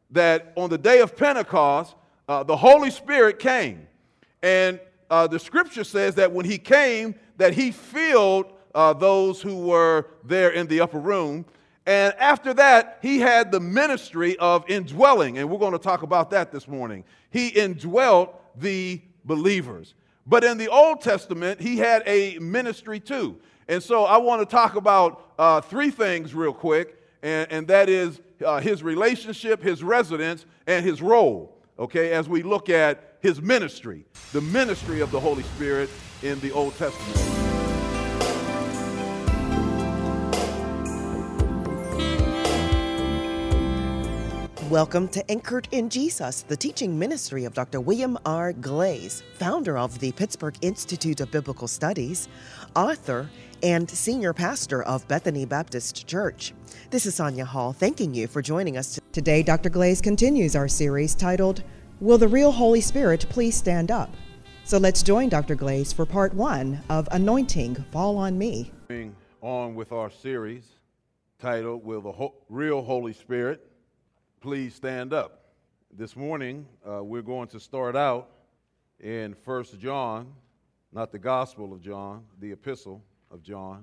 that on the day of Pentecost, the Holy Spirit came. And the scripture says that when he came, that he filled those who were there in the upper room. And after that, he had the ministry of indwelling. And we're going to talk about that this morning. He indwelt the believers. But in the Old Testament, he had a ministry too. And so I want to talk about three things real quick. And that is his relationship, his residence, and his role. Okay, as we look at his ministry, the ministry of the Holy Spirit in the Old Testament. Welcome to Anchored in Jesus, the teaching ministry of Dr. William R. Glaze, founder of the Pittsburgh Institute of Biblical Studies, author, and senior pastor of Bethany Baptist Church. This is Sonia Hall thanking you for joining us. Today, Dr. Glaze continues our series titled, Will the Real Holy Spirit Please Stand Up? So let's join Dr. Glaze for part one of Anointing Fall on Me. Moving on with our series titled, Will the Real Holy Spirit Please Stand Up? This morning, we're going to start out in 1 John, not the Gospel of John, the Epistle of John,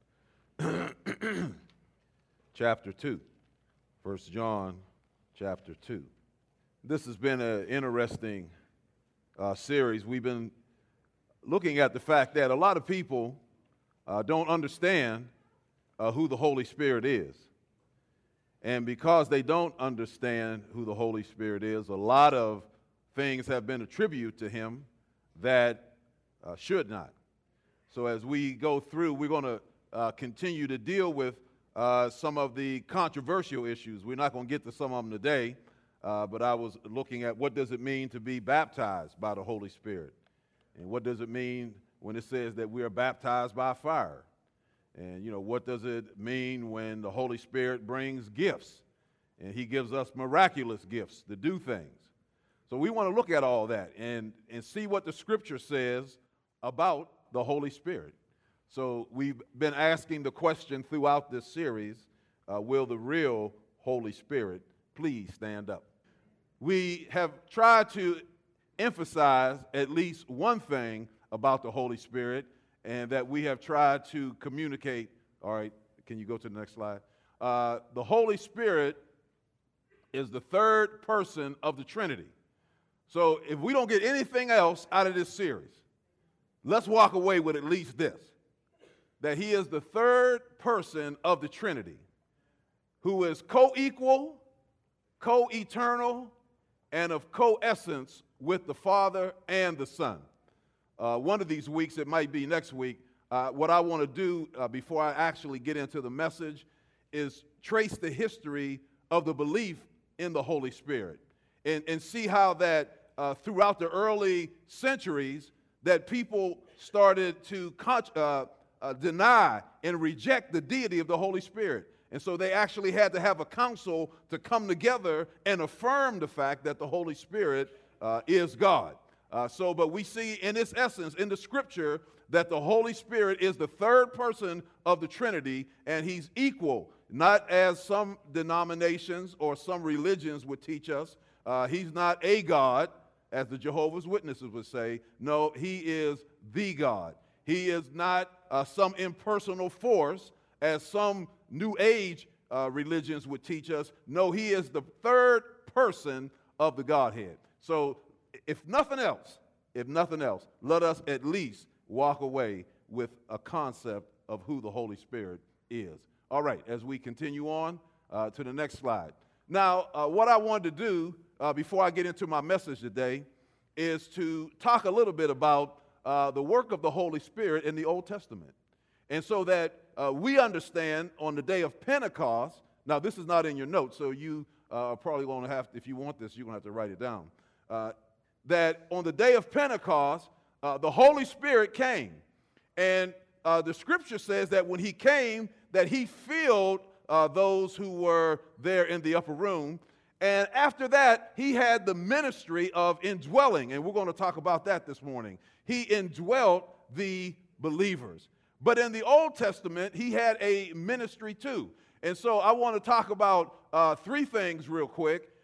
chapter 2. 1 John, chapter 2. This has been an interesting series. We've been looking at the fact that a lot of people don't understand who the Holy Spirit is. And because they don't understand who the Holy Spirit is, a lot of things have been attributed to him that should not. So as we go through, we're going to continue to deal with some of the controversial issues. We're not going to get to some of them today, but I was looking at what does it mean to be baptized by the Holy Spirit? And what does it mean when it says that we are baptized by fire? And, what does it mean when the Holy Spirit brings gifts and he gives us miraculous gifts to do things? So we want to look at all that and see what the Scripture says about the Holy Spirit. So we've been asking the question throughout this series, will the real Holy Spirit please stand up? We have tried to emphasize at least one thing about the Holy Spirit, and that we have tried to communicate. All right, can you go to the next slide? The Holy Spirit is the third person of the Trinity. So if we don't get anything else out of this series, let's walk away with at least this, that he is the third person of the Trinity, who is co-equal, co-eternal, and of co-essence with the Father and the Son. One of these weeks, it might be next week, what I want to do before I actually get into the message is trace the history of the belief in the Holy Spirit and see how that throughout the early centuries that people started to deny and reject the deity of the Holy Spirit. And so they actually had to have a council to come together and affirm the fact that the Holy Spirit is God. But we see in its essence, in the Scripture, that the Holy Spirit is the third person of the Trinity, and he's equal, not as some denominations or some religions would teach us. He's not a God, as the Jehovah's Witnesses would say. No, he is the God. He is not some impersonal force, as some New Age religions would teach us. No, he is the third person of the Godhead. So if nothing else, let us at least walk away with a concept of who the Holy Spirit is. All right, as we continue on to the next slide. Now, what I wanted to do before I get into my message today is to talk a little bit about the work of the Holy Spirit in the Old Testament. And so that we understand on the day of Pentecost, now this is not in your notes, so you are probably going to have, if you want this, you're going to have to write it down. That on the day of Pentecost, the Holy Spirit came. And the scripture says that when he came, that he filled those who were there in the upper room. And after that, he had the ministry of indwelling. And we're going to talk about that this morning. He indwelt the believers. But in the Old Testament, he had a ministry too. And so I want to talk about three things real quick.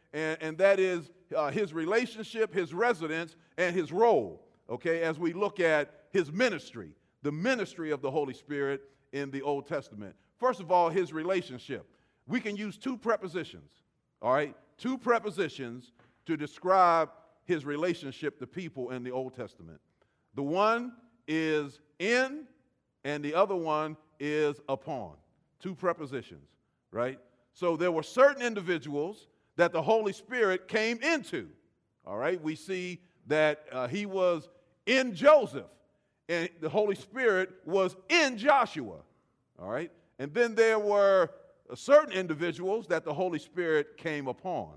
and that is his relationship, his residence, and his role, okay, as we look at his ministry, the ministry of the Holy Spirit in the Old Testament. First of all, his relationship. We can use two prepositions, all right, two prepositions to describe his relationship to people in the Old Testament. The one is in, and the other one is upon. Two prepositions, right? So there were certain individuals that the Holy Spirit came into, all right? We see that he was in Joseph, and the Holy Spirit was in Joshua, all right? And then there were certain individuals that the Holy Spirit came upon.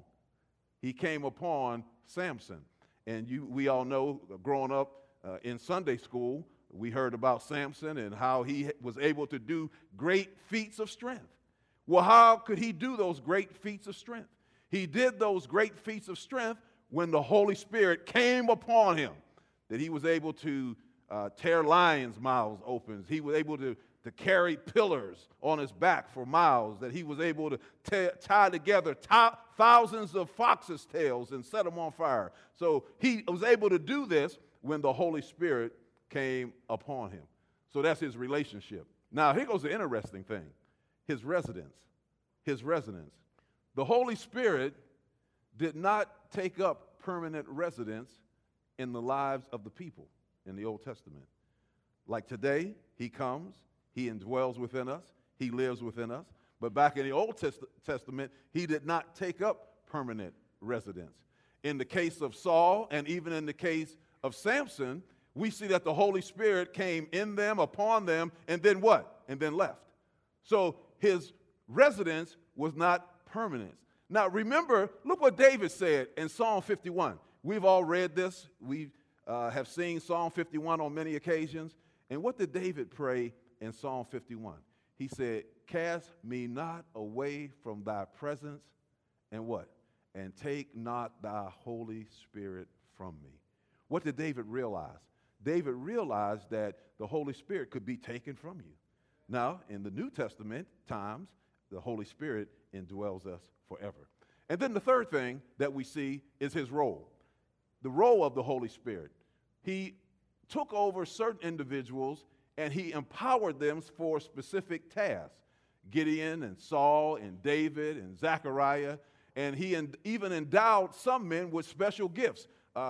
He came upon Samson. And we all know, growing up in Sunday school, we heard about Samson and how he was able to do great feats of strength. Well, how could he do those great feats of strength? He did those great feats of strength when the Holy Spirit came upon him, that he was able to tear lions' mouths open. He was able to carry pillars on his back for miles, that he was able to tie together thousands of foxes' tails and set them on fire. So he was able to do this when the Holy Spirit came upon him. So that's his relationship. Now, here goes the interesting thing. His residence. His residence. The Holy Spirit did not take up permanent residence in the lives of the people in the Old Testament. Like today, he comes, he indwells within us, he lives within us. But back in the Old Testament, he did not take up permanent residence. In the case of Saul, and even in the case of Samson, we see that the Holy Spirit came in them, upon them, and then what? And then left. So his residence was not permanent. Now remember, look what David said in Psalm 51. We've all read this. We have seen Psalm 51 on many occasions. And what did David pray in Psalm 51? He said, cast me not away from thy presence, and what? And take not thy Holy Spirit from me. What did David realize? David realized that the Holy Spirit could be taken from you. Now, in the New Testament times, the Holy Spirit indwells us forever. And then the third thing that we see is his role. The role of the Holy Spirit. He took over certain individuals and he empowered them for specific tasks. Gideon and Saul and David and Zechariah. And he even endowed some men with special gifts.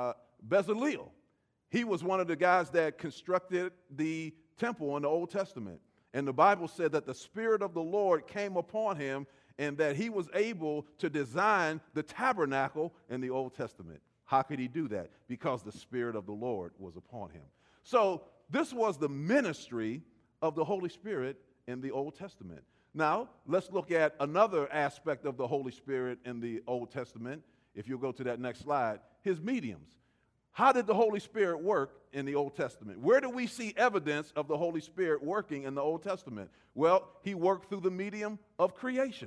Bezalel, he was one of the guys that constructed the temple in the Old Testament. And the Bible said that the Spirit of the Lord came upon him and that he was able to design the tabernacle in the Old Testament. How could he do that? Because the Spirit of the Lord was upon him. So this was the ministry of the Holy Spirit in the Old Testament. Now, let's look at another aspect of the Holy Spirit in the Old Testament. If you'll go to that next slide, his mediums. How did the Holy Spirit work in the Old Testament? Where do we see evidence of the Holy Spirit working in the Old Testament? Well, he worked through the medium of creation.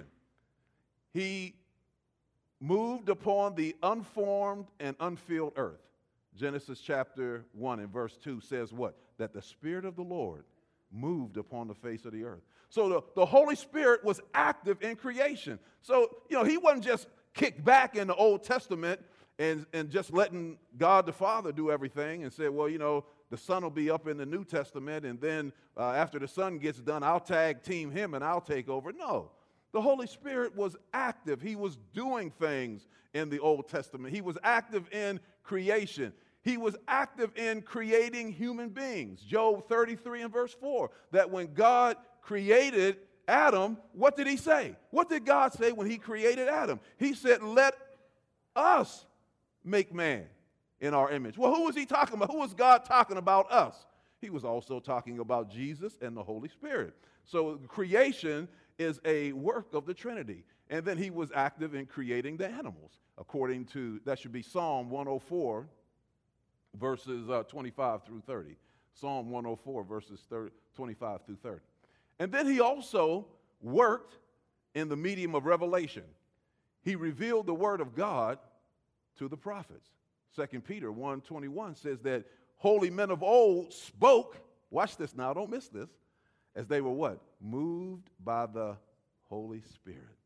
He moved upon the unformed and unfilled earth. Genesis chapter 1 and verse 2 says what? That the Spirit of the Lord moved upon the face of the earth. So the Holy Spirit was active in creation. So, he wasn't just kicked back in the Old Testament and just letting God the Father do everything and said, well, the Son will be up in the New Testament, and then after the Son gets done, I'll tag team him and I'll take over. No. The Holy Spirit was active. He was doing things in the Old Testament. He was active in creation. He was active in creating human beings. Job 33 and verse 4, that when God created Adam, what did he say? What did God say when he created Adam? He said, let us make man in our image. Well, who was he talking about? Who was God talking about us? He was also talking about Jesus and the Holy Spirit. So creation is a work of the Trinity. And then he was active in creating the animals. According to, that should be Psalm 104, verses 25 through 30. Psalm 104, verses 25 through 30. And then he also worked in the medium of revelation. He revealed the word of God to the prophets. 2 Peter 1:21 says that holy men of old spoke, watch this now, don't miss this, as they were what? Moved by the Holy Spirit.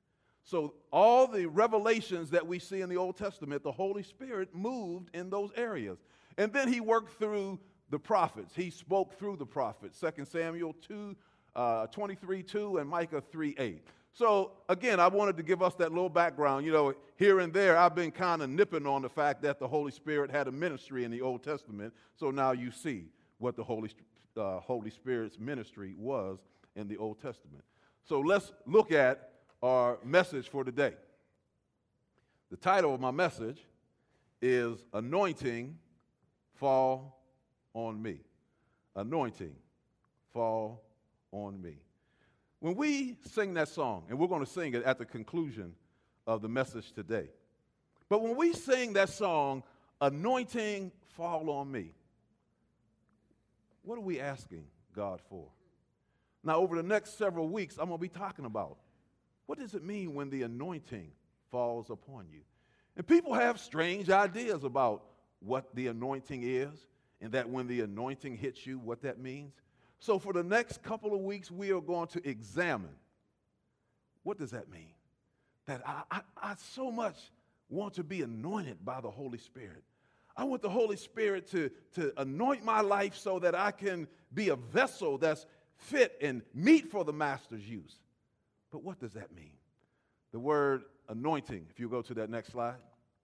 So all the revelations that we see in the Old Testament, the Holy Spirit moved in those areas. And then he worked through the prophets. He spoke through the prophets, 2 Samuel 23:2 and Micah 3:8. So again, I wanted to give us that little background. You know, here and there, I've been kind of nipping on the fact that the Holy Spirit had a ministry in the Old Testament. So now you see what the Holy Spirit's ministry was in the Old Testament. So let's look at our message for today. The title of my message is Anointing Fall on Me. Anointing Fall on Me. When we sing that song, and we're going to sing it at the conclusion of the message today, but when we sing that song, Anointing Fall on Me, what are we asking God for? Now, over the next several weeks, I'm going to be talking about what does it mean when the anointing falls upon you? And people have strange ideas about what the anointing is, and that when the anointing hits you, what that means. So for the next couple of weeks, we are going to examine what does that mean? That I so much want to be anointed by the Holy Spirit. I want the Holy Spirit to anoint my life so that I can be a vessel that's fit and meet for the Master's use. But what does that mean? The word anointing, if you go to that next slide.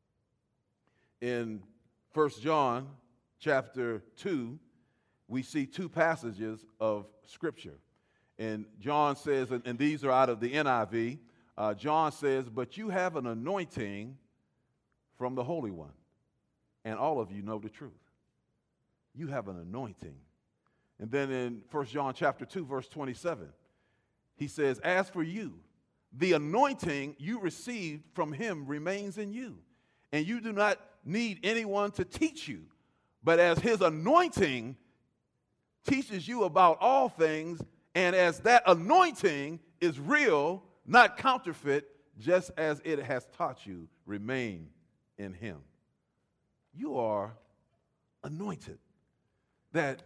In 1 John chapter 2, we see two passages of Scripture. And John says, and these are out of the NIV, John says, but you have an anointing from the Holy One. And all of you know the truth. You have an anointing. And then in 1 John chapter 2, verse 27, he says, as for you, the anointing you received from him remains in you, and you do not need anyone to teach you. But as his anointing teaches you about all things, and as that anointing is real, not counterfeit, just as it has taught you, remain in him. You are anointed. That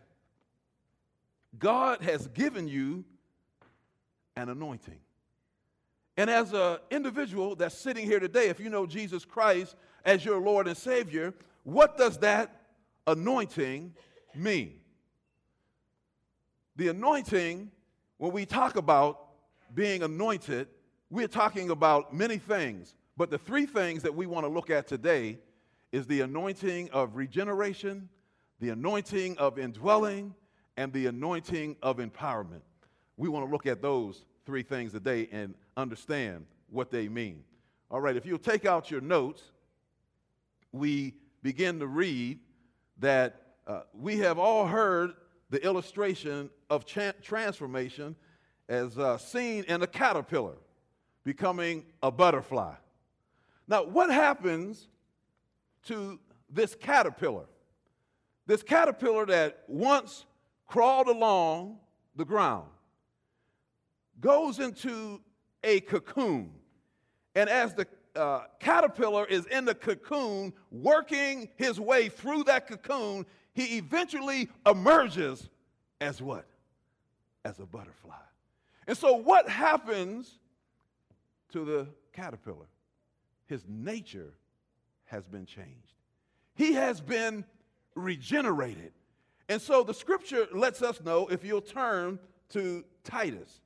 God has given you an anointing. And as an individual that's sitting here today, if you know Jesus Christ as your Lord and Savior, what does that anointing mean? The anointing, when we talk about being anointed, we're talking about many things. But the three things that we want to look at today is the anointing of regeneration, the anointing of indwelling, and the anointing of empowerment. We want to look at those three things today and understand what they mean. All right, if you'll take out your notes, we begin to read that we have all heard the illustration of transformation as seen in a caterpillar becoming a butterfly. Now, what happens to this caterpillar? This caterpillar that once crawled along the ground goes into a cocoon. And as the caterpillar is in the cocoon, working his way through that cocoon, he eventually emerges as what? As a butterfly. And so what happens to the caterpillar? His nature has been changed. He has been regenerated. And so the scripture lets us know, if you'll turn to Titus.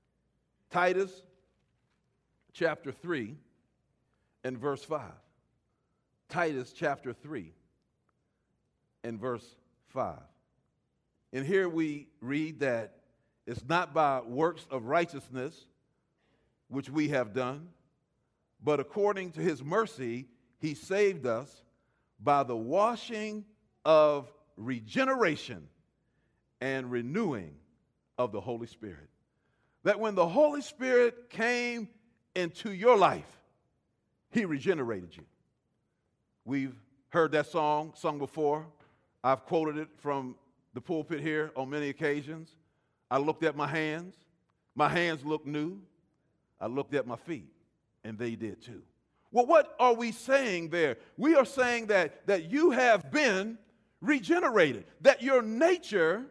Titus chapter 3 and verse 5. Titus chapter 3 and verse 5. And here we read that it's not by works of righteousness which we have done, but according to his mercy, he saved us by the washing of regeneration and renewing of the Holy Spirit. That when the Holy Spirit came into your life, he regenerated you. We've heard that song sung before. I've quoted it from the pulpit here on many occasions. I looked at my hands. My hands looked new. I looked at my feet, and they did too. Well, what are we saying there? We are saying that you have been regenerated, that your nature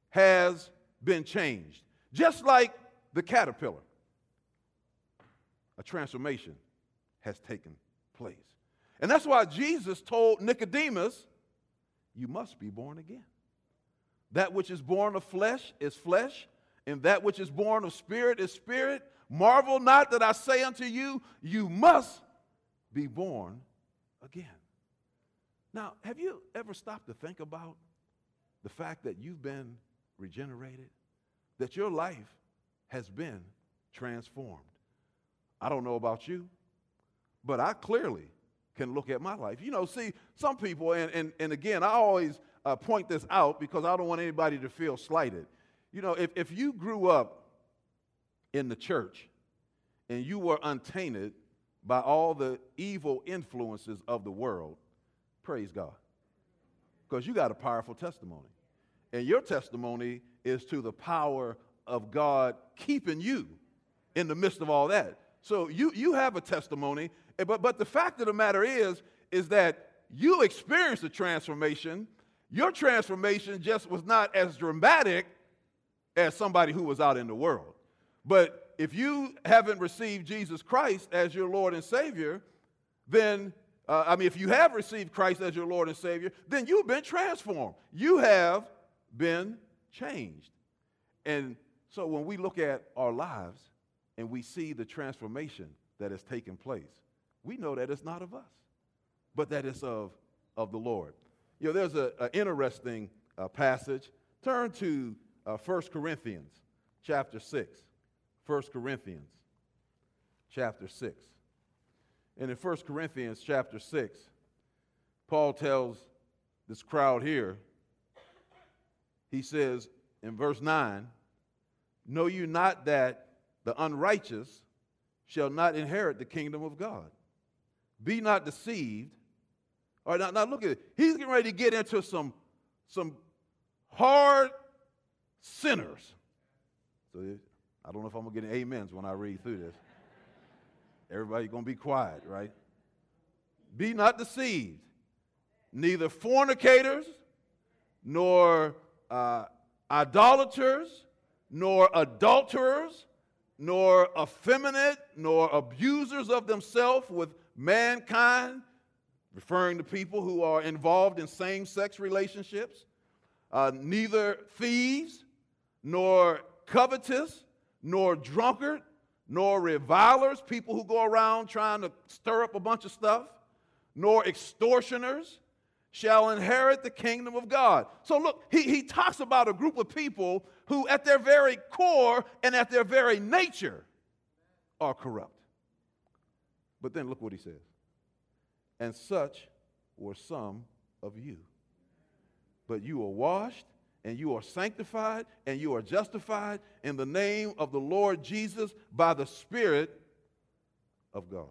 has been changed. Just like the caterpillar. a transformation has taken place. And that's why Jesus told Nicodemus, you must be born again. That which is born of flesh is flesh, and that which is born of spirit is spirit. Marvel not that I say unto you, you must be born again. Now, have you ever stopped to think about the fact that you've been regenerated, that your life has been transformed? I don't know about you, but I clearly can look at my life. You know, see, some people, and again, I always point this out because I don't want anybody to feel slighted. You know, if you grew up in the church and you were untainted by all the evil influences of the world, praise God, because you got a powerful testimony. And your testimony is to the power of God keeping you in the midst of all that. So you have a testimony, but the fact of the matter is that you experienced a transformation. Your transformation just was not as dramatic as somebody who was out in the world. But if you haven't received Jesus Christ as your Lord and Savior, then, if you have received Christ as your Lord and Savior, then you've been transformed. You have been changed. And so when we look at our lives and we see the transformation that has taken place, we know that it's not of us, but that it's of the Lord. You know, there's an interesting passage. Turn to 1 Corinthians chapter 6. 1 Corinthians chapter 6. And in 1 Corinthians chapter 6, Paul tells this crowd here, he says in verse 9, know you not that the unrighteous shall not inherit the kingdom of God? Be not deceived. All right, now look at it. He's getting ready to get into some hard sinners. So I don't know if I'm going to get any amens when I read through this. Everybody's going to be quiet, right? Be not deceived. Neither fornicators, nor idolaters, nor adulterers, nor effeminate, nor abusers of themselves with mankind, referring to people who are involved in same-sex relationships, neither thieves, nor covetous, nor drunkard, nor revilers, people who go around trying to stir up a bunch of stuff, nor extortioners shall inherit the kingdom of God. So look, he talks about a group of people who at their very core and at their very nature are corrupt. But then look what he says. And such were some of you. But you are washed, and you are sanctified, and you are justified in the name of the Lord Jesus by the Spirit of God.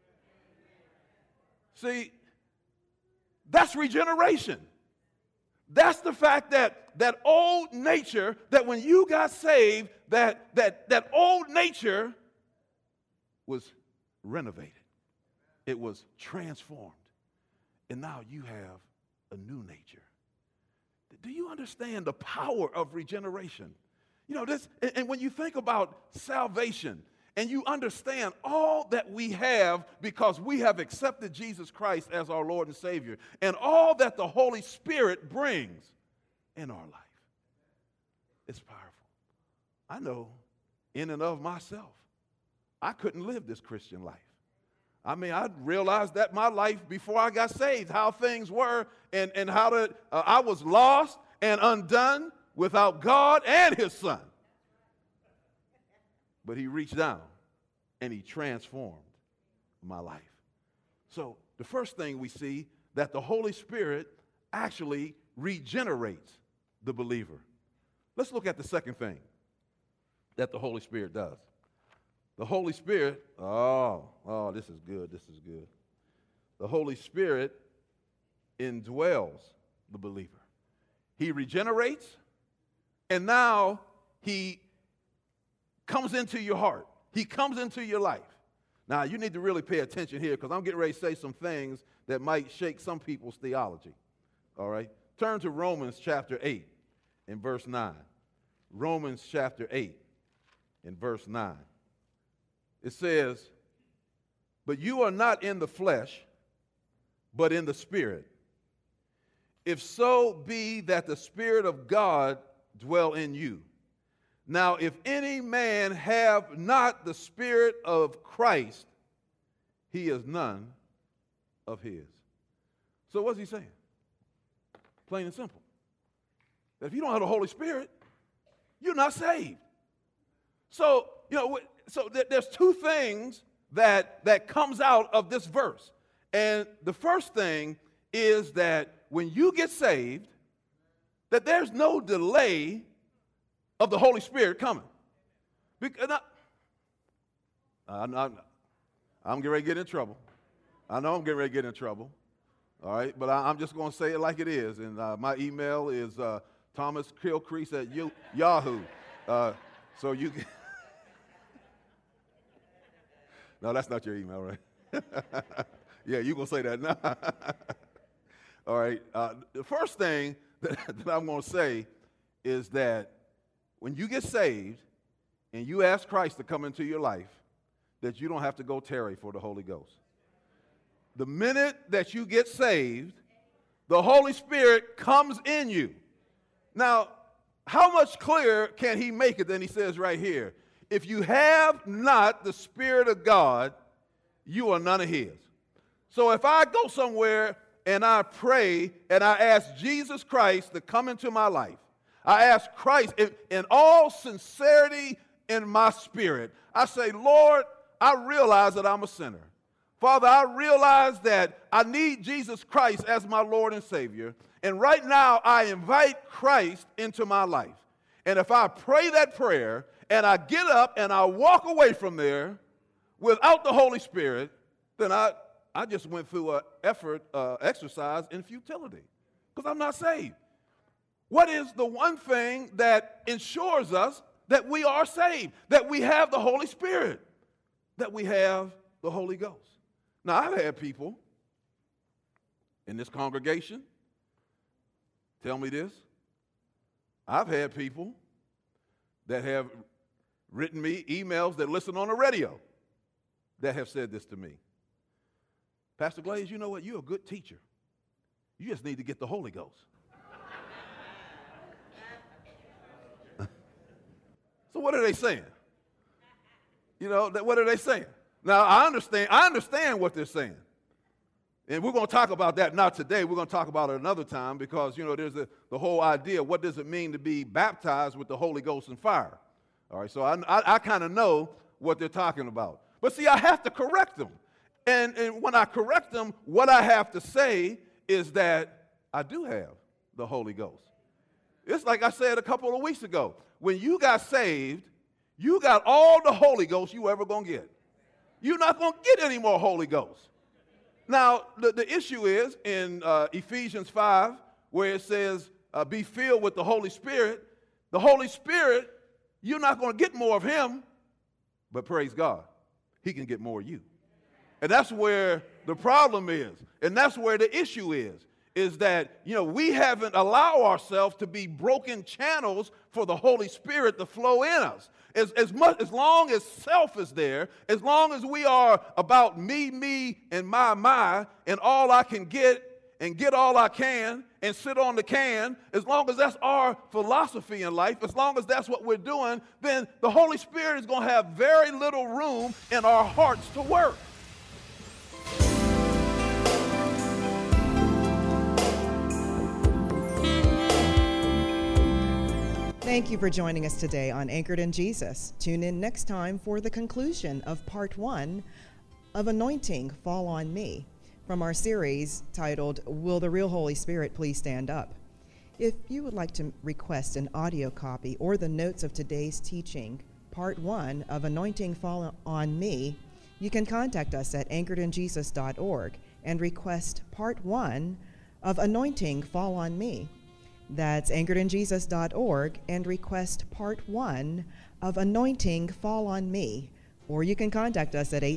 See, that's regeneration. That's the fact that old nature, that when you got saved, that old nature was renovated. It was transformed. And now you have a new nature. Do you understand the power of regeneration? You know, this, and when you think about salvation and you understand all that we have because we have accepted Jesus Christ as our Lord and Savior, and all that the Holy Spirit brings in our life, it's powerful. I know in and of myself, I couldn't live this Christian life. I mean, I realized that my life before I got saved, how things were, and how I was lost and undone without God and His Son. But He reached down and He transformed my life. So the first thing we see, that the Holy Spirit actually regenerates the believer. Let's look at the second thing that the Holy Spirit does. The Holy Spirit, this is good, this is good. The Holy Spirit indwells the believer. He regenerates, and now He comes into your heart. He comes into your life. Now, you need to really pay attention here because I'm getting ready to say some things that might shake some people's theology. All right? Turn to Romans chapter 8 and verse 9. Romans chapter 8 and verse 9. It says, but you are not in the flesh, but in the Spirit. If so be that the Spirit of God dwell in you. Now, if any man have not the Spirit of Christ, he is none of his. So what's he saying? Plain and simple. That if you don't have the Holy Spirit, you're not saved. So, there's two things that comes out of this verse. And the first thing is that when you get saved, that there's no delay of the Holy Spirit coming. Because I'm getting ready to get in trouble. I know I'm getting ready to get in trouble. All right, but I'm just going to say it like it is. And my email is thomaskilcrease@yahoo. So you can... No, that's not your email, right? Yeah, you're going to say that now. All right, the first thing that I'm going to say is that when you get saved and you ask Christ to come into your life, that you don't have to go tarry for the Holy Ghost. The minute that you get saved, the Holy Spirit comes in you. Now, how much clearer can he make it than he says right here? If you have not the Spirit of God, you are none of his. So if I go somewhere and I pray and I ask Jesus Christ to come into my life, I ask Christ in all sincerity in my spirit, I say, Lord, I realize that I'm a sinner. Father, I realize that I need Jesus Christ as my Lord and Savior. And right now, I invite Christ into my life. And if I pray that prayer and I get up and I walk away from there without the Holy Spirit, then I just went through an exercise in futility because I'm not saved. What is the one thing that ensures us that we are saved, that we have the Holy Spirit, that we have the Holy Ghost? Now, I've had people in this congregation tell me this. I've had people that have written me emails that listen on the radio that have said this to me. Pastor Glaze, you know what? You're a good teacher. You just need to get the Holy Ghost. So what are they saying? What are they saying? Now, I understand what they're saying. And we're going to talk about that not today. We're going to talk about it another time because, there's the whole idea, what does it mean to be baptized with the Holy Ghost and fire? All right, so I kind of know what they're talking about. But see, I have to correct them. And when I correct them, what I have to say is that I do have the Holy Ghost. It's like I said a couple of weeks ago. When you got saved, you got all the Holy Ghost you ever going to get. You're not going to get any more Holy Ghost. Now, the issue is in Ephesians 5, where it says, be filled with the Holy Spirit. The Holy Spirit, you're not going to get more of him, but praise God, he can get more of you. And that's where the problem is. And that's where the issue is that, we haven't allowed ourselves to be broken channels for the Holy Spirit to flow in us. As long as self is there, as long as we are about me, and my, and all I can get, and get all I can, and sit on the can, as long as that's our philosophy in life, as long as that's what we're doing, then the Holy Spirit is going to have very little room in our hearts to work. Thank you for joining us today on Anchored in Jesus. Tune in next time for the conclusion of part 1 of Anointing Fall on Me from our series titled, Will the Real Holy Spirit Please Stand Up? If you would like to request an audio copy or the notes of today's teaching, part 1 of Anointing Fall on Me, you can contact us at anchoredinjesus.org and request part 1 of Anointing Fall on Me. That's anchoredinjesus.org and request part 1 of Anointing Fall on Me. Or you can contact us at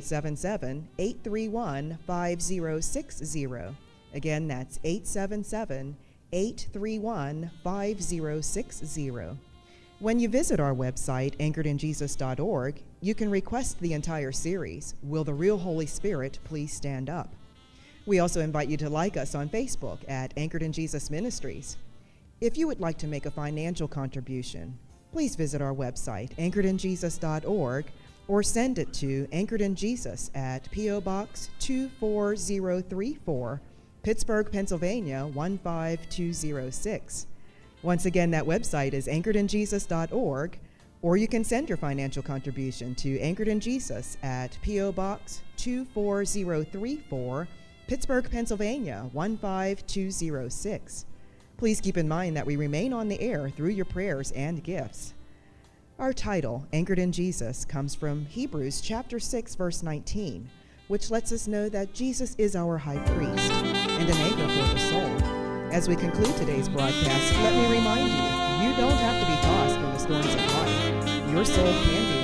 877-831-5060. Again, that's 877-831-5060. When you visit our website, anchoredinjesus.org, you can request the entire series, Will the Real Holy Spirit Please Stand Up? We also invite you to like us on Facebook at Anchored in Jesus Ministries. If you would like to make a financial contribution, please visit our website, anchoredinjesus.org, or send it to Anchored in Jesus at P.O. Box 24034, Pittsburgh, Pennsylvania 15206. Once again, that website is anchoredinjesus.org, or you can send your financial contribution to Anchored in Jesus at P.O. Box 24034, Pittsburgh, Pennsylvania 15206. Please keep in mind that we remain on the air through your prayers and gifts. Our title, Anchored in Jesus, comes from Hebrews chapter 6, verse 19, which lets us know that Jesus is our high priest and an anchor for the soul. As we conclude today's broadcast, let me remind you, you don't have to be tossed in the storms of life. Your soul can be